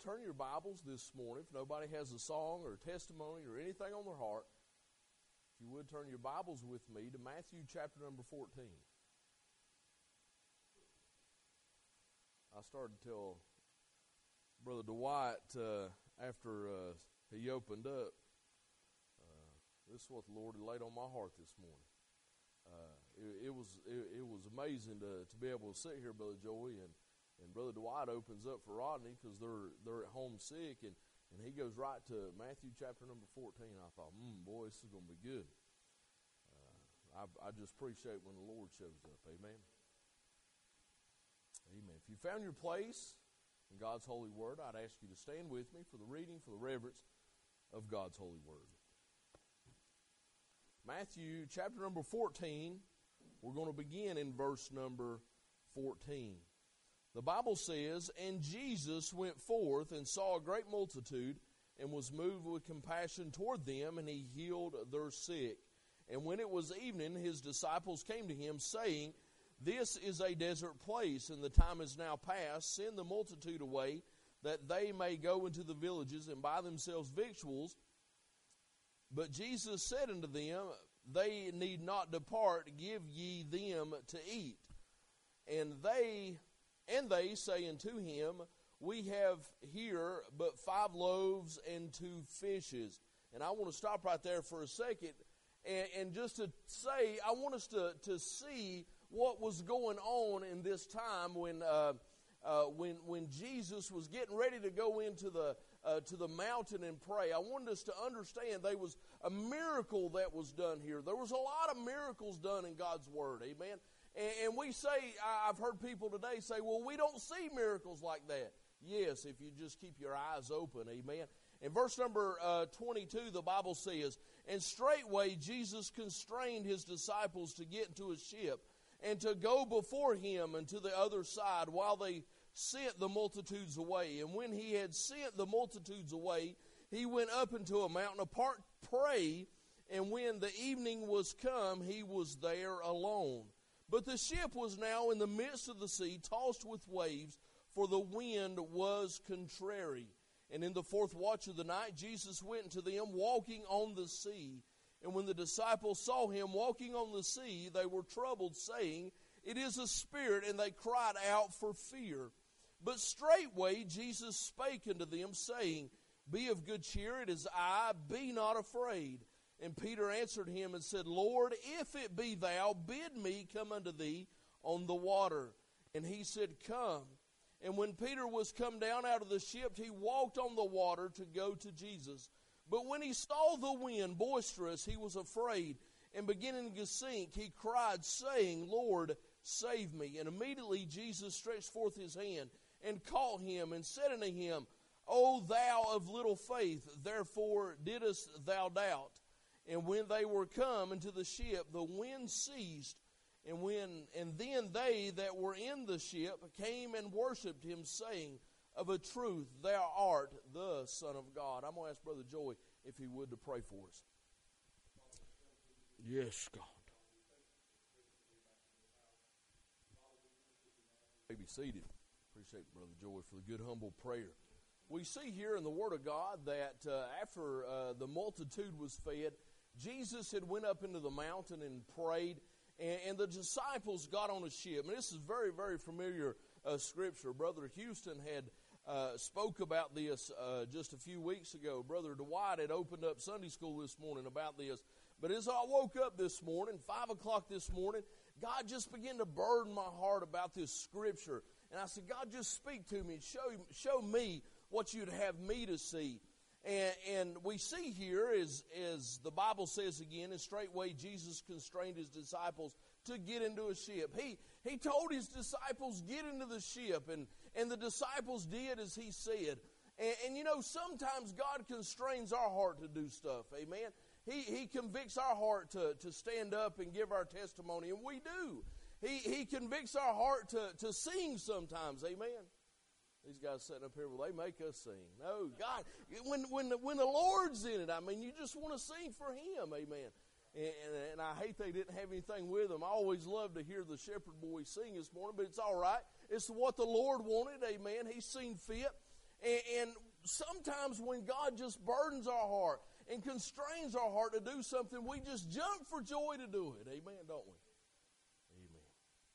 turn your Bibles this morning, if nobody has a song or a testimony or anything on their heart, if you would turn your Bibles with me to Matthew chapter number 14. I started to tell Brother Dwight after he opened up, this is what the Lord had laid on my heart this morning. It was amazing to be able to sit here, Brother Joey, and Brother Dwight opens up for Rodney because they're at home sick, and he goes right to Matthew chapter number 14. I thought, boy, this is going to be good. I just appreciate when the Lord shows up. Amen. Amen. If you found your place in God's holy word, I'd ask you to stand with me for the reading, for the reverence of God's holy word. Matthew chapter number 14, we're going to begin in verse number 14. The Bible says, "And Jesus went forth and saw a great multitude, and was moved with compassion toward them, and he healed their sick. And when it was evening, his disciples came to him, saying, This is a desert place, and the time is now past. Send the multitude away, that they may go into the villages and buy themselves victuals. But Jesus said unto them, They need not depart, give ye them to eat. And they say unto him, We have here but 5 loaves and 2 fishes. And I want to stop right there for a second, and just to say, I want us to see what was going on in this time when Jesus was getting ready to go into the mountain and pray. I wanted us to understand there was a miracle that was done here. There was a lot of miracles done in God's Word, amen. And we say, I've heard people today say, well, we don't see miracles like that. Yes, if you just keep your eyes open, amen. In verse number 22, the Bible says, And straightway Jesus constrained his disciples to get into a ship, and to go before him unto the other side, while they sent the multitudes away. And when he had sent the multitudes away, he went up into a mountain apart to pray, and when the evening was come, he was there alone. But the ship was now in the midst of the sea, tossed with waves, for the wind was contrary. And in the 4th watch of the night, Jesus went unto them, walking on the sea. And when the disciples saw him walking on the sea, they were troubled, saying, It is a spirit, and they cried out for fear. But straightway Jesus spake unto them, saying, Be of good cheer, it is I, be not afraid. And Peter answered him and said, Lord, if it be thou, bid me come unto thee on the water. And he said, Come. And when Peter was come down out of the ship, he walked on the water to go to Jesus. But when he saw the wind boisterous, he was afraid, and beginning to sink, he cried, saying, Lord, save me. And immediately Jesus stretched forth his hand, and caught him, and said unto him, O thou of little faith, therefore didst thou doubt? And when they were come into the ship, the wind ceased, and then they that were in the ship came and worshipped him, saying, Of a truth, thou art the Son of God. I'm going to ask Brother Joey if he would to pray for us. Yes, God. You may be seated. Appreciate Brother Joey for the good, humble prayer. We see here in the Word of God that after the multitude was fed, Jesus had went up into the mountain and prayed, and the disciples got on a ship. And this is very, very familiar scripture. Brother Houston had spoke about this just a few weeks ago. Brother Dwight had opened up Sunday school this morning about this. But as I woke up this morning, 5 o'clock this morning, God just began to burden my heart about this scripture. And I said, God, just speak to me. Show me what you'd have me to see. And we see here, as the Bible says again, and straightway Jesus constrained his disciples to get into a ship. He told his disciples, get into the ship, and the disciples did as he said. And you know, sometimes God constrains our heart to do stuff, amen? He convicts our heart to stand up and give our testimony, and we do. He convicts our heart to sing sometimes, amen? These guys sitting up here, well, they make us sing. No, God, when the Lord's in it, I mean, you just want to sing for him, amen. And I hate they didn't have anything with them. I always love to hear the shepherd boys sing this morning, but it's all right. It's what the Lord wanted, amen. He's seen fit. And sometimes when God just burdens our heart and constrains our heart to do something, we just jump for joy to do it. Amen, don't we? Amen.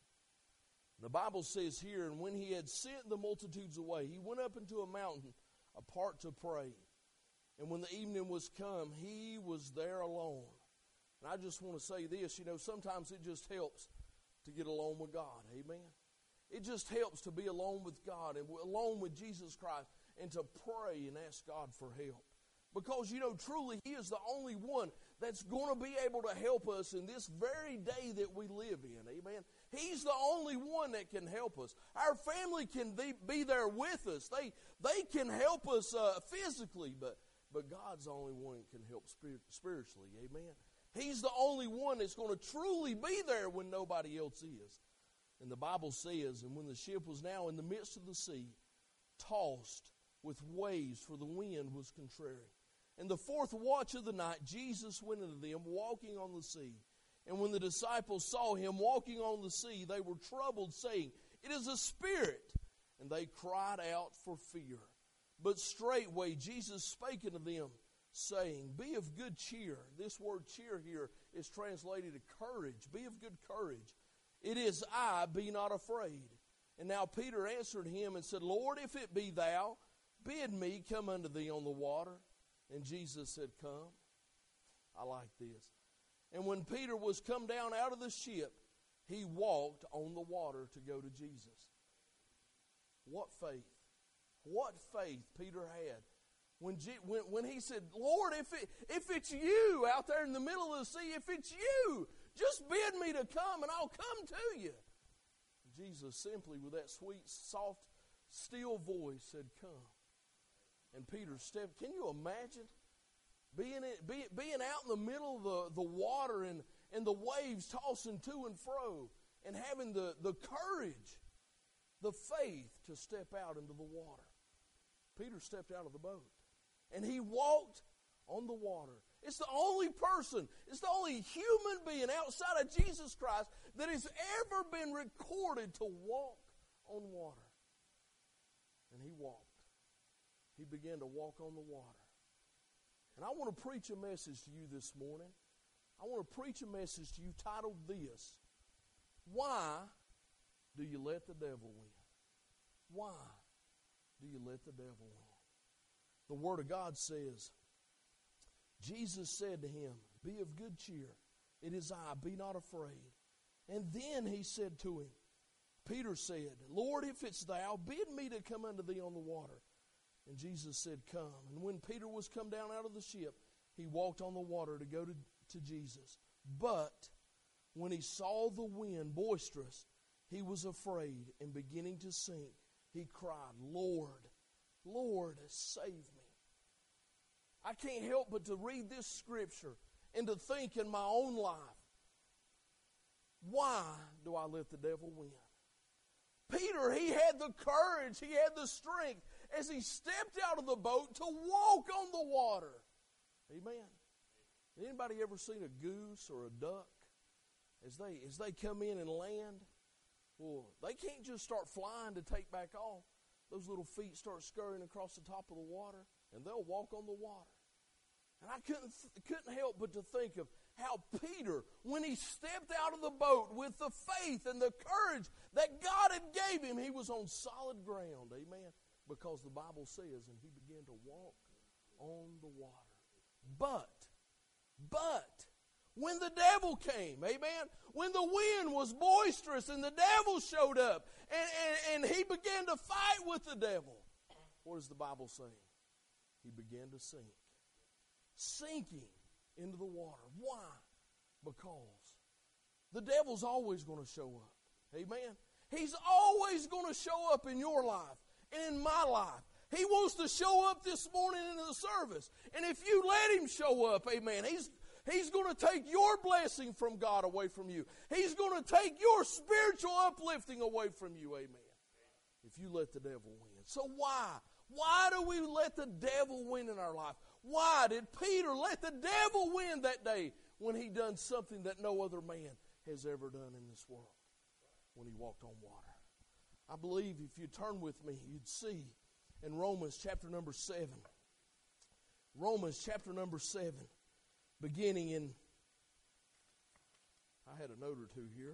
The Bible says here, and when he had sent the multitudes away, he went up into a mountain apart to pray. And when the evening was come, he was there alone. And I just want to say this, sometimes it just helps to get alone with God. Amen. It just helps to be alone with God and alone with Jesus Christ and to pray and ask God for help. Because, truly he is the only one that's going to be able to help us in this very day that we live in. Amen. He's the only one that can help us. Our family can be there with us. They can help us physically, but God's the only one that can help spiritually. Amen. He's the only one that's going to truly be there when nobody else is. And the Bible says, and when the ship was now in the midst of the sea, tossed with waves, for the wind was contrary. And the fourth watch of the night, Jesus went unto them, walking on the sea. And when the disciples saw him walking on the sea, they were troubled, saying, It is a spirit. And they cried out for fear. But straightway Jesus spake unto them, saying, Be of good cheer. This word cheer here is translated to courage. Be of good courage. It is I, be not afraid. And now Peter answered him and said, Lord, if it be thou, bid me come unto thee on the water. And Jesus said, Come. I like this. And when Peter was come down out of the ship, he walked on the water to go to Jesus. What faith. What faith Peter had. When he said, Lord, if it's you out there in the middle of the sea, if it's you, just bid me to come and I'll come to you. Jesus simply, with that sweet, soft, still voice, said, Come. And Peter stepped. Can you imagine being out in the middle of the water and the waves tossing to and fro and having the courage, the faith to step out into the water? Peter stepped out of the boat and he walked on the water. It's the only person, it's the only human being outside of Jesus Christ that has ever been recorded to walk on water. And he walked. He began to walk on the water. And I want to preach a message to you this morning. I want to preach a message to you titled this, Why do you let the devil win? Why do you let the devil win? The Word of God says, Jesus said to him, Be of good cheer. It is I, be not afraid. And then he said to him, Peter said, Lord, if it's thou, bid me to come unto thee on the water. And Jesus said, Come. And when Peter was come down out of the ship, he walked on the water to go to Jesus. But when he saw the wind boisterous, he was afraid, and beginning to sink, he cried, Lord, Lord, save me. I can't help but to read this scripture and to think in my own life, why do I let the devil win? Peter, he had the courage, he had the strength as he stepped out of the boat to walk on the water. Amen. Anybody ever seen a goose or a duck as they come in and land? Well, they can't just start flying to take back off. Those little feet start scurrying across the top of the water, and they'll walk on the water. And I couldn't help but to think of how Peter, when he stepped out of the boat with the faith and the courage that God had gave him, he was on solid ground. Amen. Because the Bible says, and he began to walk on the water. But, when the devil came, amen, when the wind was boisterous and the devil showed up and he began to fight with the devil, what does the Bible say? He began to sink. Sinking into the water. Why? Because the devil's always going to show up. Amen. He's always going to show up in your life and in my life. He wants to show up this morning in the service. And if you let him show up, amen, he's going to take your blessing from God away from you. He's going to take your spiritual uplifting away from you, amen, if you let the devil win. So why? Why do we let the devil win in our life? Why did Peter let the devil win that day when he done something that no other man has ever done in this world? When he walked on water. I believe if you turn with me, you'd see in Romans chapter number 7. Romans chapter number 7, beginning in, I had a note or two here.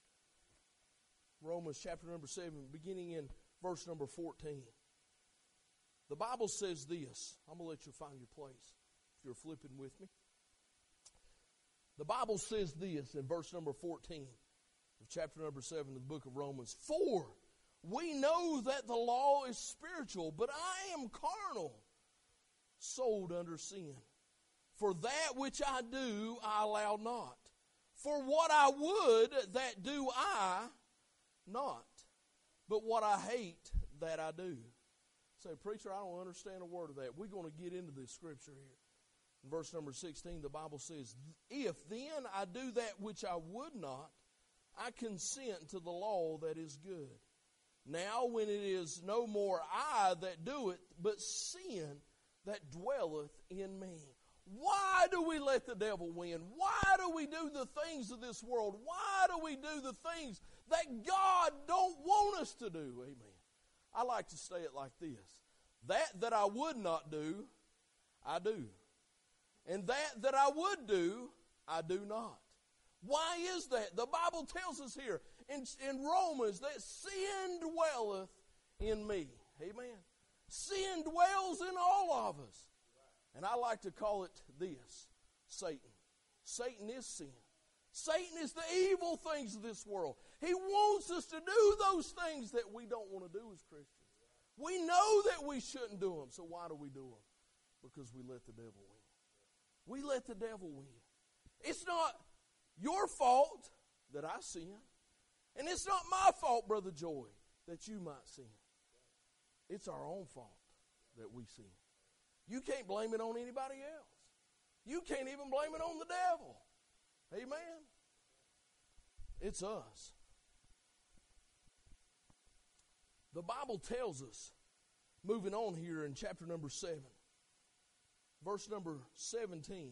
Romans chapter number 7, beginning in verse number 14. The Bible says this. I'm going to let you find your place if you're flipping with me. The Bible says this in verse number 14 of chapter number 7 of the book of Romans. For we know that the law is spiritual, but I am carnal, sold under sin. For that which I do, I allow not. For what I would, that do I not. But what I hate, that I do. Say, preacher, I don't understand a word of that. We're going to get into this scripture here. In verse number 16, the Bible says, if then I do that which I would not, I consent to the law that is good. Now when it is no more I that do it, but sin that dwelleth in me. Why do we let the devil win? Why do we do the things of this world? Why do we do the things that God don't want us to do? Amen. I like to say it like this. That I would not do, I do. And that I would do, I do not. Why is that? The Bible tells us here in Romans that sin dwelleth in me. Amen. Sin dwells in all of us. And I like to call it this, Satan. Satan is sin. Satan is the evil things of this world. He wants us to do those things that we don't want to do as Christians. We know that we shouldn't do them, so why do we do them? Because we let the devil win. We let the devil win. It's not your fault that I sin, and it's not my fault, Brother Joy, that you might sin. It's our own fault that we sin. You can't blame it on anybody else. You can't even blame it on the devil. Amen? It's us. The Bible tells us, moving on here in chapter number 7, verse number 17.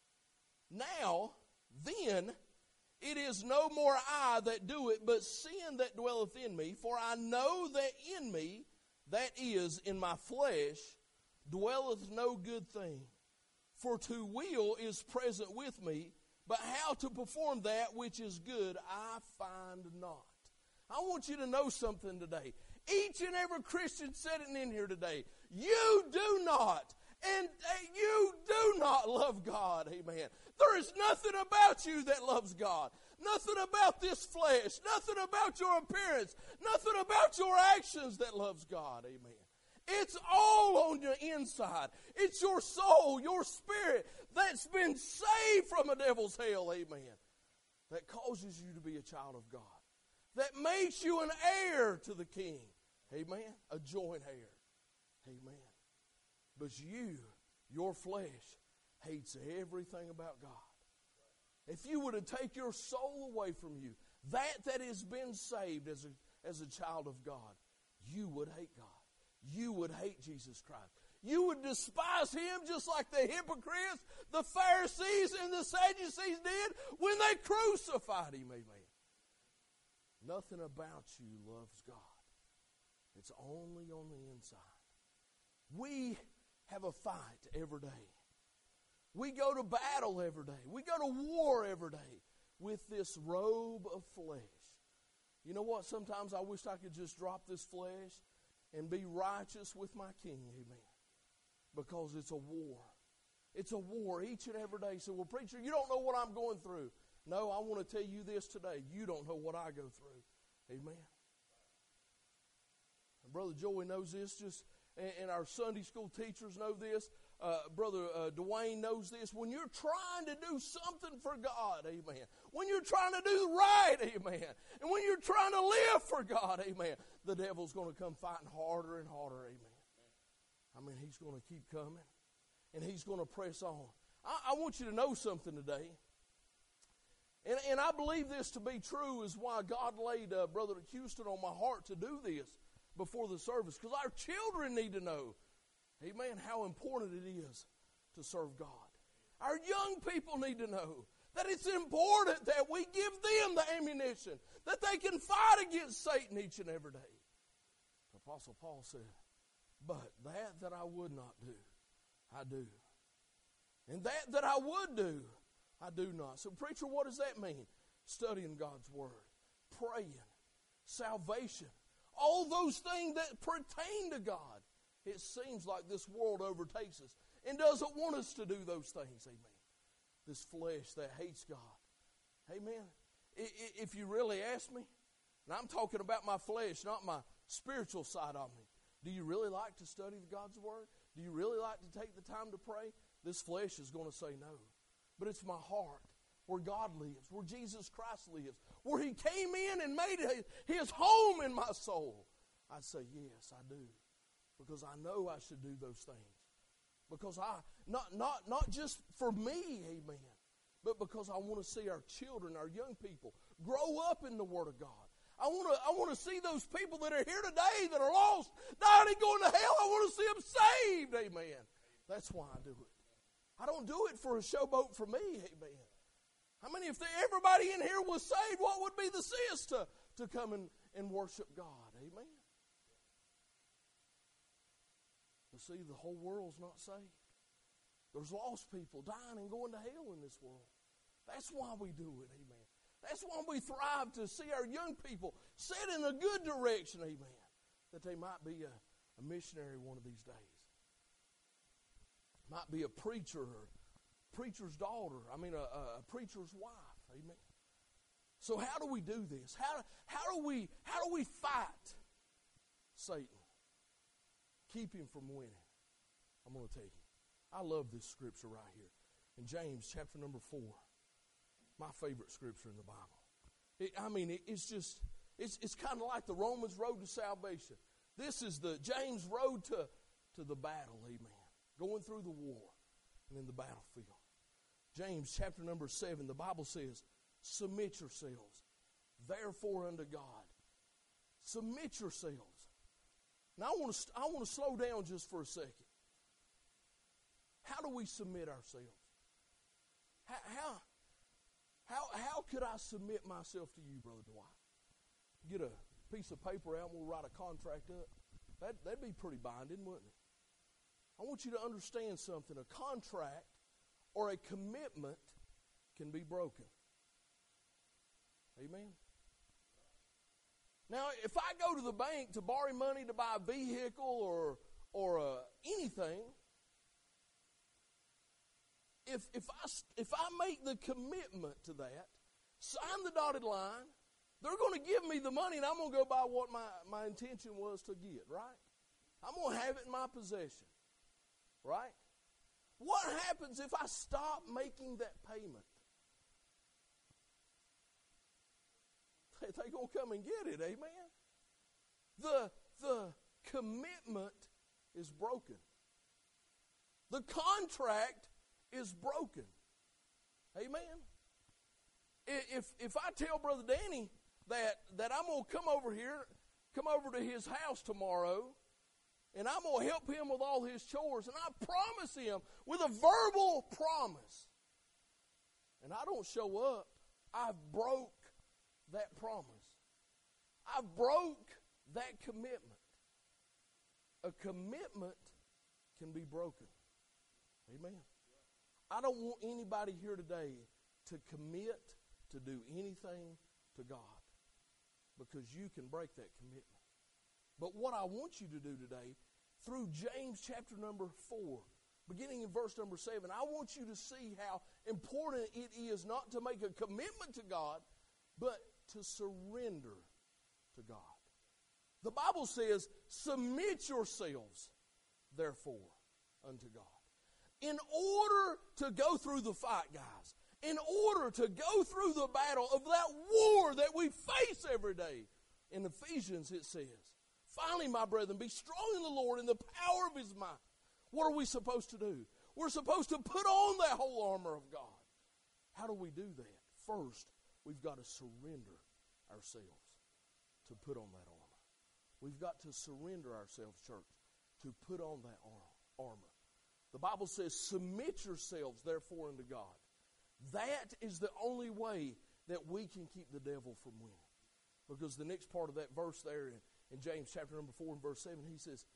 Now, then, it is no more I that do it, but sin that dwelleth in me. For I know that in me, that is, in my flesh, dwelleth no good thing. For to will is present with me, but how to perform that which is good I find not. I want you to know something today. Each and every Christian sitting in here today, you do not, and you do not love God. Amen. There is nothing about you that loves God. Nothing about this flesh. Nothing about your appearance. Nothing about your actions that loves God. Amen. It's all on your inside. It's your soul, your spirit that's been saved from the devil's hell. Amen. That causes you to be a child of God. That makes you an heir to the King. Amen. A joint heir. Amen. But your flesh, hates everything about God. If you were to take your soul away from you, that has been saved as a child of God, you would hate God. You would hate Jesus Christ. You would despise Him just like the hypocrites, the Pharisees, and the Sadducees did when they crucified Him. Amen. Nothing about you loves God. It's only on the inside. We have a fight every day. We go to battle every day. We go to war every day with this robe of flesh. You know what? Sometimes I wish I could just drop this flesh and be righteous with my King. Amen. Because it's a war. It's a war each and every day. So, well, preacher, you don't know what I'm going through. No, I want to tell you this today. You don't know what I go through. Amen. And Brother Joey knows this, and our Sunday school teachers know this. Brother Dwayne knows this. When you're trying to do something for God, amen. When you're trying to do right, amen. And when you're trying to live for God, amen, the devil's going to come fighting harder and harder, amen. I mean, he's going to keep coming, and he's going to press on. I want you to know something today. And I believe this to be true is why God laid Brother Houston on my heart to do this before the service. Because our children need to know, amen, how important it is to serve God. Our young people need to know that it's important that we give them the ammunition, that they can fight against Satan each and every day. The Apostle Paul said, But that I would not do, I do. And that I would do, I do not. So, preacher, what does that mean? Studying God's Word, praying, salvation, all those things that pertain to God. It seems like this world overtakes us and doesn't want us to do those things. Amen. This flesh that hates God. Amen. If you really ask me, and I'm talking about my flesh, not my spiritual side of me. Do you really like to study God's Word? Do you really like to take the time to pray? This flesh is going to say no. But it's my heart, where God lives, where Jesus Christ lives, where He came in and made His home in my soul. I'd say, yes, I do. Because I know I should do those things. Because not just for me, amen, but because I want to see our children, our young people, grow up in the Word of God. I want to see those people that are here today that are lost, dying and going to hell. I want to see them saved, amen. That's why I do it. I don't do it for a showboat for me, amen. How many, if everybody in here was saved, what would be the sense to come and worship God, amen? But see, the whole world's not saved. There's lost people dying and going to hell in this world. That's why we do it, amen. That's why we thrive to see our young people set in a good direction, amen, that they might be a missionary one of these days. Might be a preacher or preacher's daughter, a preacher's wife, amen. So how do we do this? How do we fight Satan? Keep him from winning. I'm going to tell you. I love this scripture right here. In James chapter number 4. My favorite scripture in the Bible. It's kind of like the Romans road to salvation. This is the James road to the battle, amen. Going through the war and in the battlefield. James chapter number 7, the Bible says, submit yourselves, therefore unto God. Submit yourselves. Now I want to slow down just for a second. How do we submit ourselves? How could I submit myself to you, Brother Dwight? Get a piece of paper out and we'll write a contract up. That'd be pretty binding, wouldn't it? I want you to understand something. A contract or a commitment can be broken. Amen? Now, if I go to the bank to borrow money to buy a vehicle or anything, if I make the commitment to that, sign the dotted line, they're going to give me the money and I'm going to go by what my intention was to get, right? I'm going to have it in my possession, right? What happens if I stop making that payment? They're going to come and get it, amen? The commitment is broken. The contract is broken. Amen? If I tell Brother Danny that I'm going to come over to his house tomorrow, and I'm going to help him with all his chores, and I promise him with a verbal promise, and I don't show up, I've broke that promise. I've broke that commitment. A commitment can be broken. Amen. I don't want anybody here today to commit to do anything to God, because you can break that commitment. But what I want you to do today, through James chapter number 4, beginning in verse number 7, I want you to see how important it is not to make a commitment to God, but to surrender to God. The Bible says, submit yourselves, therefore, unto God. In order to go through the fight, guys, in order to go through the battle of that war that we face every day, in Ephesians it says, finally, my brethren, be strong in the Lord in the power of His might. What are we supposed to do? We're supposed to put on that whole armor of God. How do we do that? First, we've got to surrender ourselves to put on that armor. We've got to surrender ourselves, church, to put on that armor. The Bible says, submit yourselves, therefore, unto God. That is the only way that we can keep the devil from winning. Because the next part of that verse there in James chapter number 4 and verse 7, he says,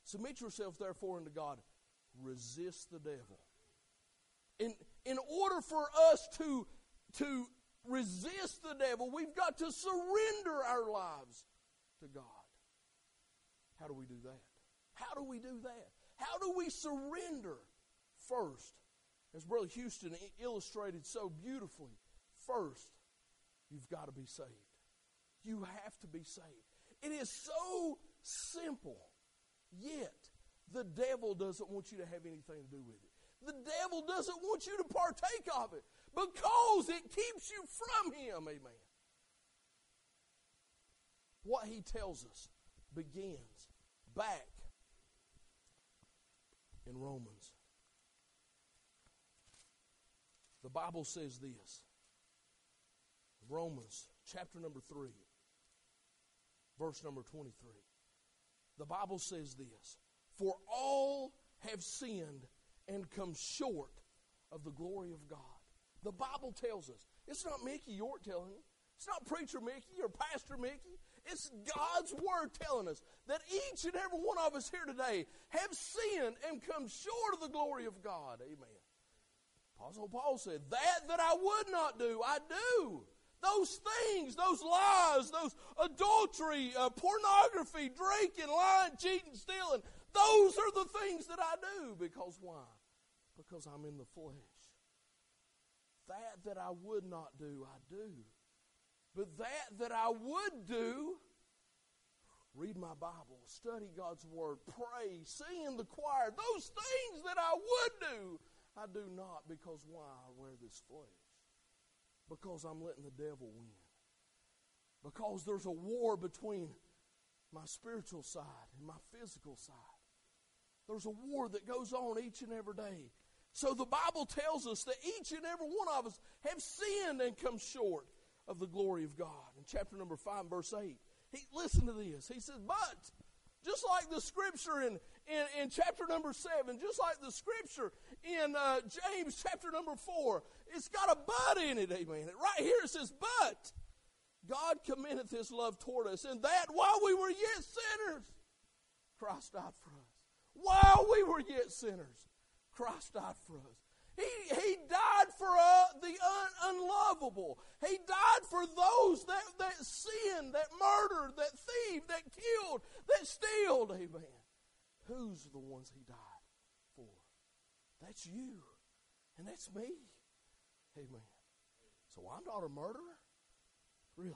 Submit yourselves therefore unto God. Resist the devil. In order for us to resist the devil, we've got to surrender our lives to God. How do we do that? How do we do that? How do we surrender? First, as Brother Houston illustrated so beautifully, first, you've got to be saved. You have to be saved. It is so simple, yet the devil doesn't want you to have anything to do with it. The devil doesn't want you to partake of it because it keeps you from him. Amen. What he tells us begins back in Romans. The Bible says this. Romans chapter number 3, verse number 23. The Bible says this. For all have sinned and come short of the glory of God. The Bible tells us. It's not Mickey York telling you. It's not Preacher Mickey or Pastor Mickey. It's God's Word telling us that each and every one of us here today have sinned and come short of the glory of God. Amen. Apostle Paul said, that I would not do, I do. Those things, those lies, those adultery, pornography, drinking, lying, cheating, stealing, those are the things that I do. Because why? Because I'm in the flesh. That I would not do, I do. But that I would do, read my Bible, study God's Word, pray, sing in the choir, those things that I would do, I do not. Because why? I wear this flesh. Because I'm letting the devil win. Because there's a war between my spiritual side and my physical side. There's a war that goes on each and every day. So the Bible tells us that each and every one of us have sinned and come short of the glory of God. In chapter number 5, verse 8, listen to this. He says, but, just like the scripture in chapter number 7, just like the scripture in James chapter number 4, it's got a but in it, amen. Right here it says, but God commendeth his love toward us, and that while we were yet sinners, Christ died for us. While we were yet sinners, Christ died for us. He died for the unlovable. He died for those that sinned, that murdered, that thieved, that killed, that stealed. Amen. Who's the ones he died for? That's you. And that's me. Amen. So I'm not a murderer? Really?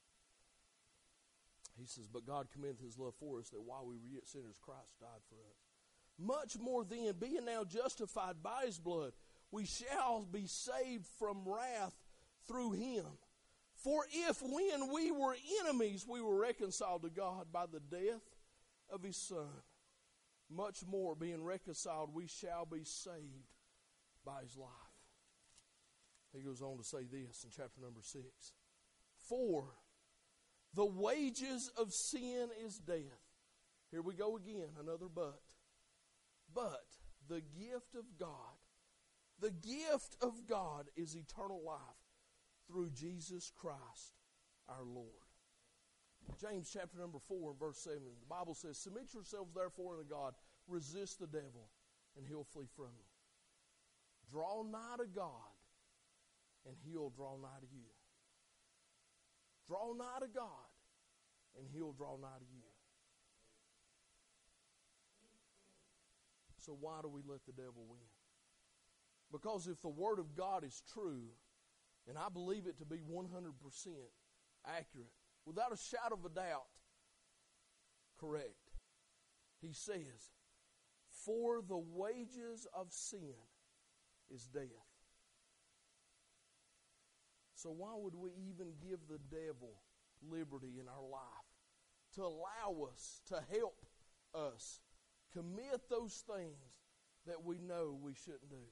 He says, but God commendeth his love for us, that while we were yet sinners, Christ died for us. Much more then, being now justified by his blood, we shall be saved from wrath through him. For if when we were enemies, we were reconciled to God by the death of his Son, much more being reconciled, we shall be saved by his life. He goes on to say this in chapter number 6. For the wages of sin is death. Here we go again, another but. But the gift of God is eternal life through Jesus Christ our Lord. James chapter number 4 and verse 7, the Bible says, submit yourselves therefore unto God, resist the devil, and he'll flee from you. Draw nigh to God, and he'll draw nigh to you. Draw nigh to God, and he'll draw nigh to you. So why do we let the devil win? Because if the Word of God is true, and I believe it to be 100% accurate, without a shadow of a doubt, correct, he says, for the wages of sin is death. So why would we even give the devil liberty in our life to allow us, to help us commit those things that we know we shouldn't do?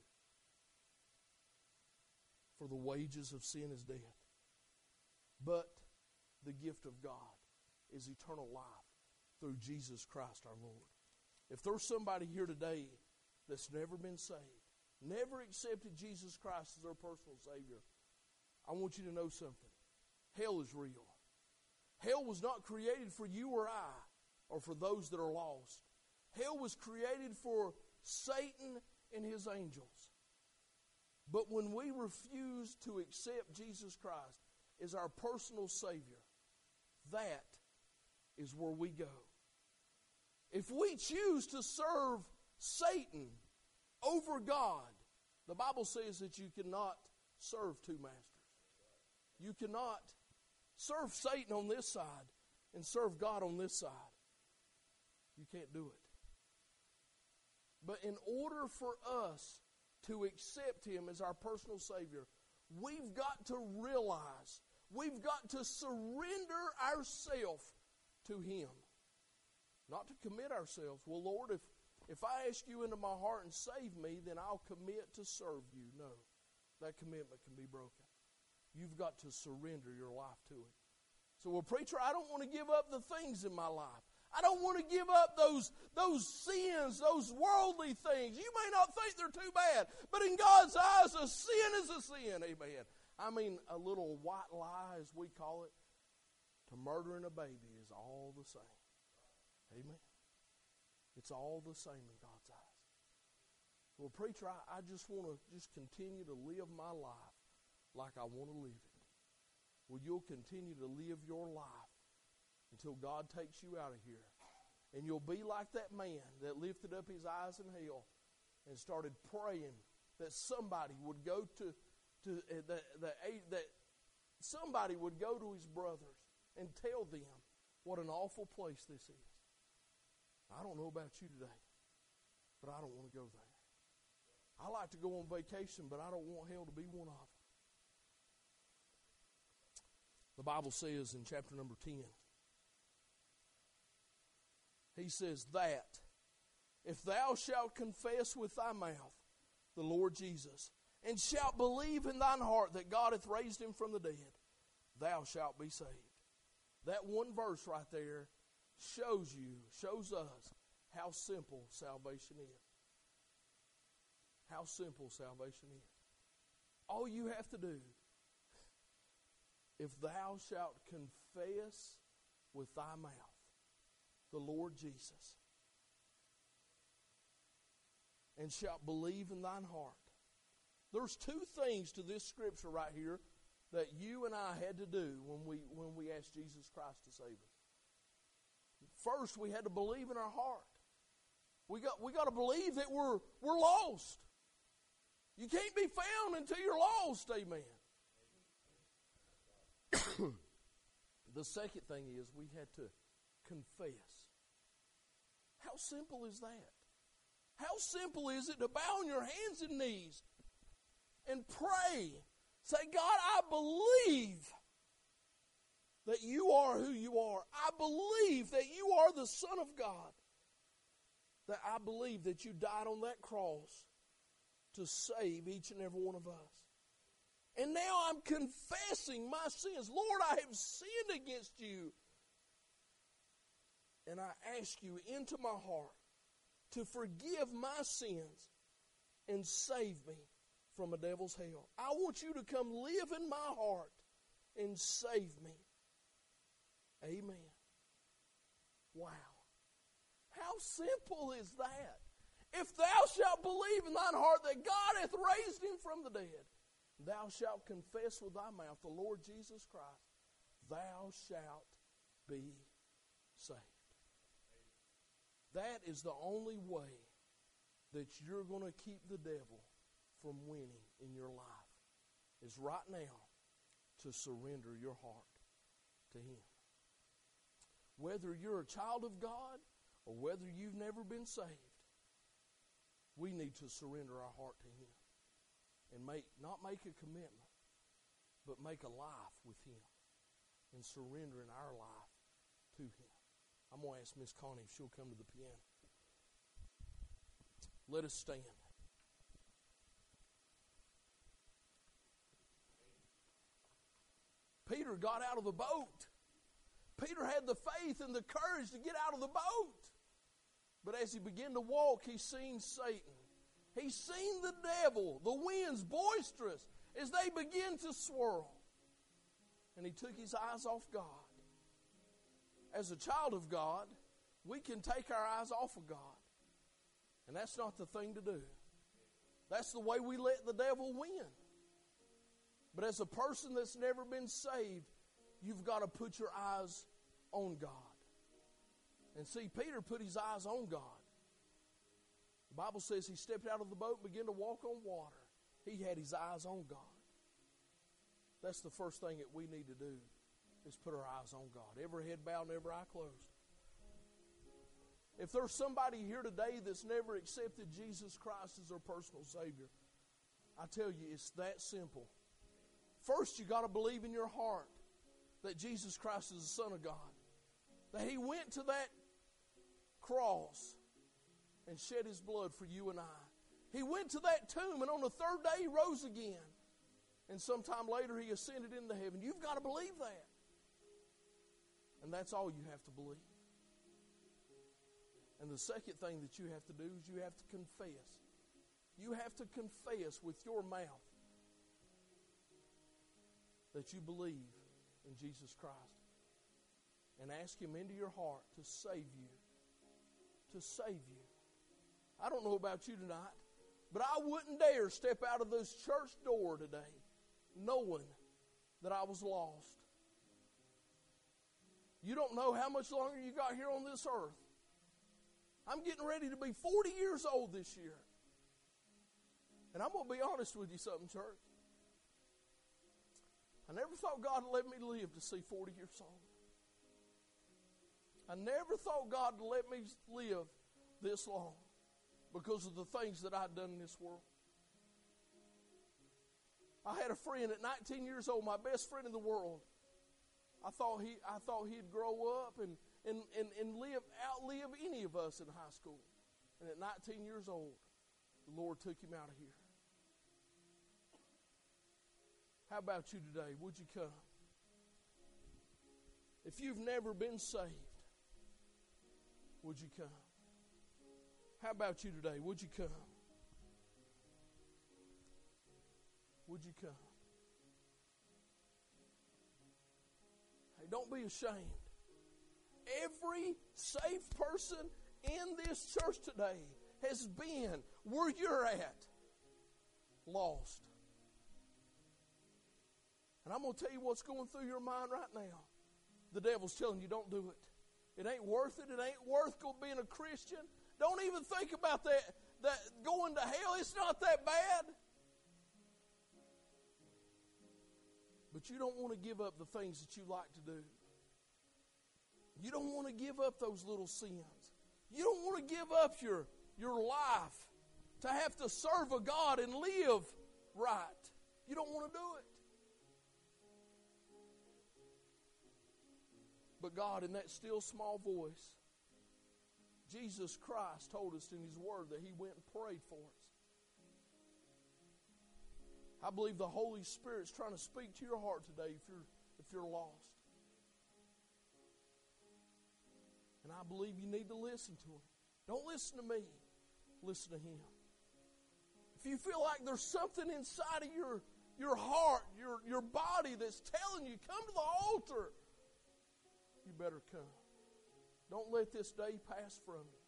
For the wages of sin is death. But the gift of God is eternal life through Jesus Christ our Lord. If there's somebody here today that's never been saved, never accepted Jesus Christ as their personal Savior, I want you to know something. Hell is real. Hell was not created for you or I or for those that are lost. Hell was created for Satan and his angels. But when we refuse to accept Jesus Christ as our personal Savior, that is where we go. If we choose to serve Satan over God, the Bible says that you cannot serve two masters. You cannot serve Satan on this side and serve God on this side. You can't do it. But in order for us to accept Him as our personal Savior, we've got to realize, we've got to surrender ourselves to Him. Not to commit ourselves. Well, Lord, if I ask you into my heart and save me, then I'll commit to serve you. No, that commitment can be broken. You've got to surrender your life to Him. So, well, preacher, I don't want to give up the things in my life. I don't want to give up those sins, those worldly things. You may not think they're too bad, but in God's eyes, a sin is a sin. Amen. I mean, a little white lie, as we call it, to murdering a baby is all the same. Amen. It's all the same in God's eyes. Well, preacher, I just want to just continue to live my life like I want to live it. Well, you'll continue to live your life until God takes you out of here. And you'll be like that man that lifted up his eyes in hell and started praying that somebody would go that somebody would go to his brothers and tell them what an awful place this is. I don't know about you today, but I don't want to go there. I like to go on vacation, but I don't want hell to be one of them. The Bible says in chapter number 10, he says that if thou shalt confess with thy mouth the Lord Jesus, and shalt believe in thine heart that God hath raised him from the dead, thou shalt be saved. That one verse right there shows us how simple salvation is. How simple salvation is. All you have to do, if thou shalt confess with thy mouth the Lord Jesus, and shalt believe in thine heart. There's two things to this scripture right here that you and I had to do when we asked Jesus Christ to save us. First, we had to believe in our heart. We got to believe that we're lost. You can't be found until you're lost, amen. The second thing is we had to confess. How simple is that? How simple is it to bow on your hands and knees and pray? Say, God, I believe that you are who you are. I believe that you are the Son of God. That I believe that you died on that cross to save each and every one of us. And now I'm confessing my sins. Lord, I have sinned against you. And I ask you into my heart to forgive my sins and save me from a devil's hell. I want you to come live in my heart and save me. Amen. Wow. How simple is that? If thou shalt believe in thine heart that God hath raised him from the dead, thou shalt confess with thy mouth the Lord Jesus Christ, thou shalt be saved. That is the only way that you're going to keep the devil from winning in your life, is right now to surrender your heart to him. Whether you're a child of God or whether you've never been saved, we need to surrender our heart to him and not make a commitment, but make a life with him and surrendering our life to him. I'm going to ask Miss Connie if she'll come to the piano. Let us stand. Peter got out of the boat. Peter had the faith and the courage to get out of the boat. But as he began to walk, he seen Satan. He seen the devil, the winds boisterous, as they began to swirl. And he took his eyes off God. As a child of God, we can take our eyes off of God. And that's not the thing to do. That's the way we let the devil win. But as a person that's never been saved, you've got to put your eyes on God. And see, Peter put his eyes on God. The Bible says he stepped out of the boat and began to walk on water. He had his eyes on God. That's the first thing that we need to do, is put our eyes on God. Every head bowed and every eye closed. If there's somebody here today that's never accepted Jesus Christ as their personal Savior, I tell you, it's that simple. First, you got to believe in your heart that Jesus Christ is the Son of God. That He went to that cross and shed His blood for you and I. He went to that tomb, and on the third day He rose again. And sometime later He ascended into heaven. You've got to believe that. And that's all you have to believe. And the second thing that you have to do is you have to confess. You have to confess with your mouth that you believe in Jesus Christ. And ask Him into your heart to save you. To save you. I don't know about you tonight, but I wouldn't dare step out of this church door today knowing that I was lost. You don't know how much longer you got here on this earth. I'm getting ready to be 40 years old this year. And I'm going to be honest with you something, church. I never thought God would let me live to see 40 years old. I never thought God would let me live this long because of the things that I'd done in this world. I had a friend at 19 years old, my best friend in the world. I thought he'd grow up and outlive any of us in high school. And at 19 years old, the Lord took him out of here. How about you today? Would you come? If you've never been saved, would you come? How about you today? Would you come? Would you come? Hey, don't be ashamed. Every saved person in this church today has been where you're at, lost. And I'm going to tell you what's going through your mind right now. The devil's telling you, don't do it. It ain't worth it. It ain't worth being a Christian. Don't even think about that going to hell. It's not that bad. But you don't want to give up the things that you like to do. You don't want to give up those little sins. You don't want to give up your life to have to serve a God and live right. You don't want to do it. But God, in that still small voice, Jesus Christ told us in His Word that He went and prayed for us. I believe the Holy Spirit's trying to speak to your heart today if you're lost. And I believe you need to listen to Him. Don't listen to me. Listen to Him. If you feel like there's something inside of your heart, your body that's telling you, come to the altar, you better come. Don't let this day pass from you.